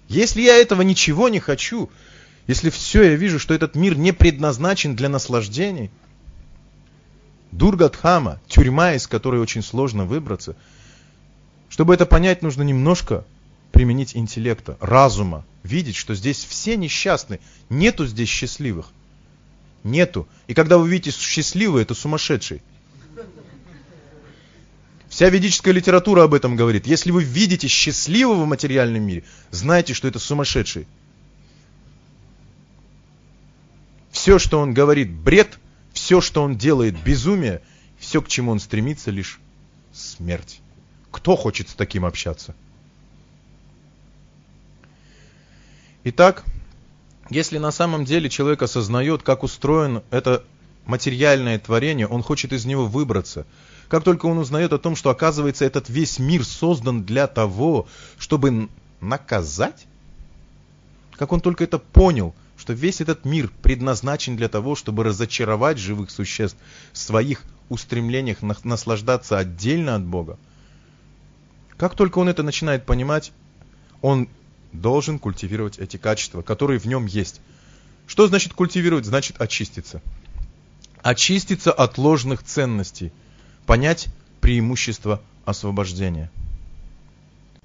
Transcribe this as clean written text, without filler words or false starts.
Если я этого ничего не хочу, если все я вижу, что этот мир не предназначен для наслаждений, Дургатхама, тюрьма, из которой очень сложно выбраться, чтобы это понять, нужно немножко применить интеллекта, разума, видеть, что здесь все несчастны, нету здесь счастливых. Нету. И когда вы видите счастливый, это сумасшедший. Вся ведическая литература об этом говорит. Если вы видите счастливого в материальном мире, знайте, что это сумасшедший. Все, что он говорит, бред, все, что он делает, безумие, все, к чему он стремится, лишь смерть. Кто хочет с таким общаться? Итак, если на самом деле человек осознает, как устроено это материальное творение, он хочет из него выбраться. Как только он узнает о том, что, оказывается, этот весь мир создан для того, чтобы наказать, как он только это понял, что весь этот мир предназначен для того, чтобы разочаровать живых существ в своих устремлениях наслаждаться отдельно от Бога, как только он это начинает понимать, он должен культивировать эти качества, которые в нем есть. Что значит культивировать? Значит очиститься. Очиститься от ложных ценностей. Понять преимущество освобождения.